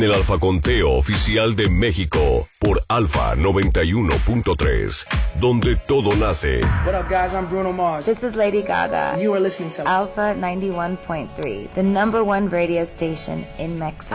El Alfaconteo oficial de México por Alfa 91.3, donde todo nace. What up, guys? I'm Bruno Mars. This is Lady Gaga. You are listening to Alpha 91.3, the #1 radio station in Mexico.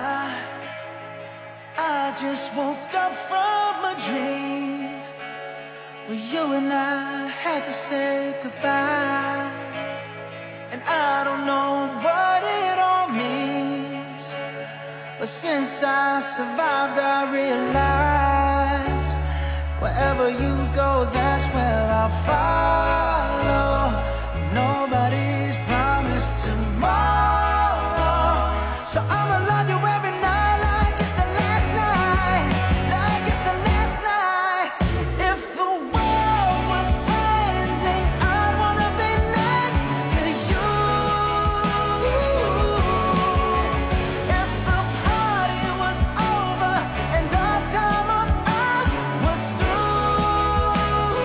I just woke up from a dream where you and I had to say goodbye, and I don't know what it all means, but since I survived I realized wherever you go, that's where I'll follow. Nobody's promised tomorrow, so I'ma love you every night like it's the last night, like it's the last night. If the world was ending, I'd wanna be next to you. If the party was over and our time on earth was through,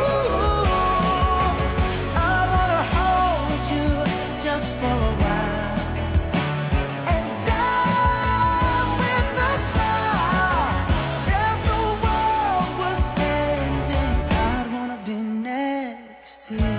I wanna hold you just for a while and die with the smile. If the world was ending, I'd wanna be next to you.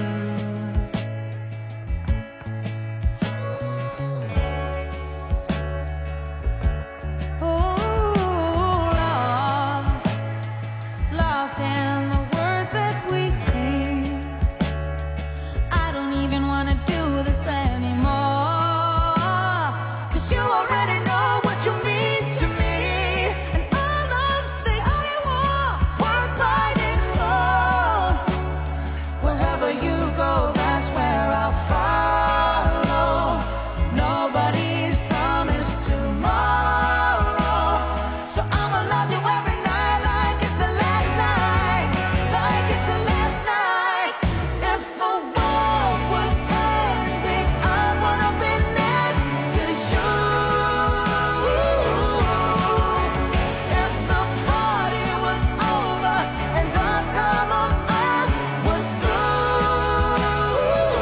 Lost in the words that we sing. I don't even wanna do this anymore, 'cause you already know what you mean to me, and all of the I want worth fighting for. Wherever you go, that's where I'll follow. Nobody's promised tomorrow, so I'ma love you every night like it's the last night, like it's the last night. If the world was ending, I wanna be next to you. If the party was over and our time on earth was through,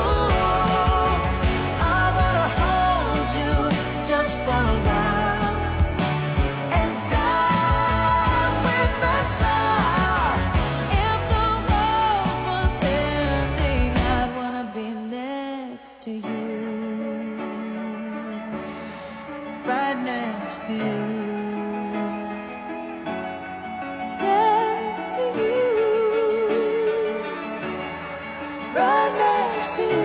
I wanna hold you just for a while and die with a smile. If the world was ending, I'd wanna be next to you, right next to you, next to you, right next to you.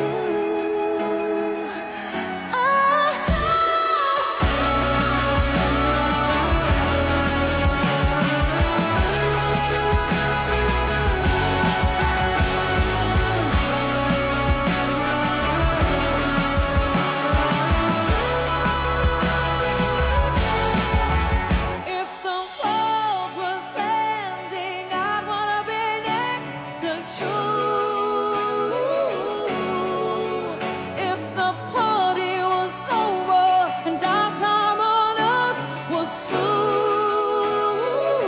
If the world was ending, I'd wanna be next to you. If the party was over and our time on earth was through,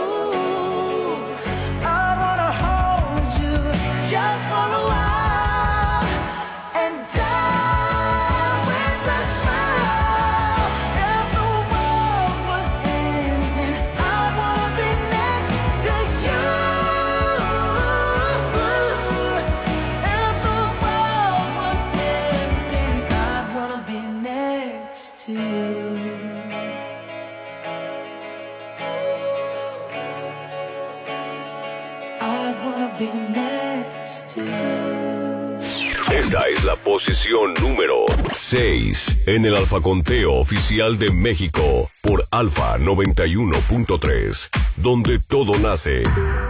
I wanna hold you just for a while and die with a smile. If the world was ending, I wanna be next to you. If the world was ending, I'd wanna be next to you. I'd wanna be next to you. Esta es la posición número 6 en el Alfaconteo oficial de México por Alfa 91.3, donde todo nace.